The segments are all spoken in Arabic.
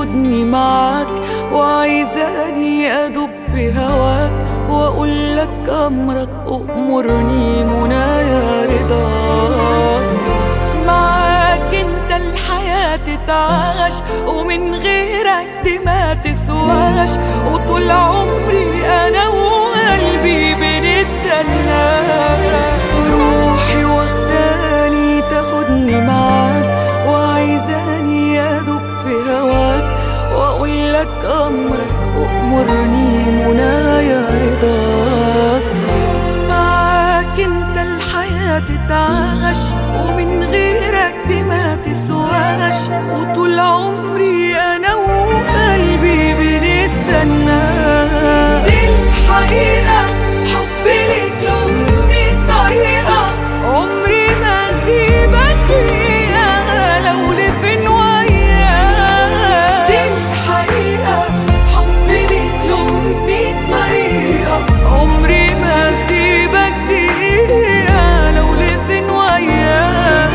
تاخدني معاك، وعايزاني أدوب في هواك وأقولك أمرك أؤمرني منايا رضاك. معاك انت الحياة تتعاش، ومن غيرك دي ما تسواش، وطول عمري أنا وقلبي بنستناك. روحي واخداني تاخدني معاك، وعايزاني أدوب في هواك وأقولك أمرك أؤمرني منايا رضاك. معاك انت الحياة تتعاش، ومن غيرك دي ما تسواش، وطول عمري أنا وقلبي بنستناك. دي الحقيقة حبي ليك له 100 طريقة، عمري ما أسيبك دقيقة لو لفين وياك. دي الحقيقة حبي ليك له 100 طريقة، عمري ما أسيبك دقيقة لو لفين وياك.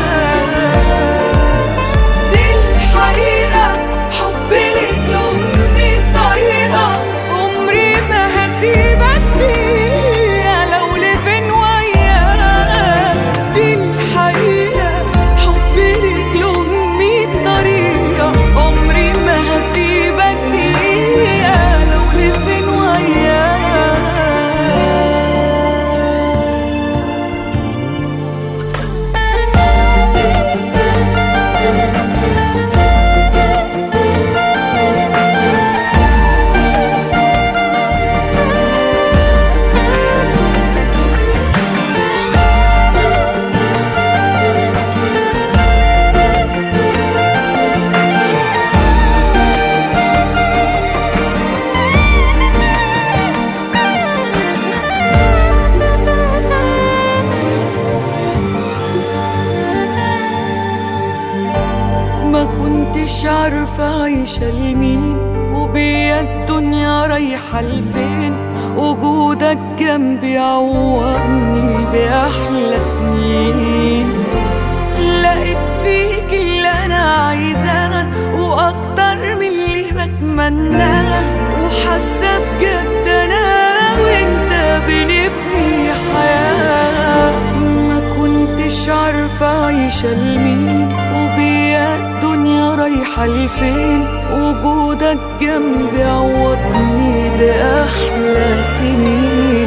دي الحقيقة حبي ليك له 100 طريقة، عمري ما هسيبك دقيقة لو لفين وياك. دي الحقيقة حبي ليك له 100 طريقة، عمري ما هسيبك دقيقة لو لفين وياك. ما كنتش عارفة عايشة لمين، وبيا الدنيا رايحة لفين، وجودك جنبي عوضني بأحلى سنين. لقيت فيك اللي أنا عايزاه وأكتر من اللي بتمناه، وحاسة بجد أنا وأنت بنبني حياة. ما كنتش عارفة عايشة لمين، وبيا الدنيا رايحة لفين، وجودك جنبي عوضني بأحلى سنين.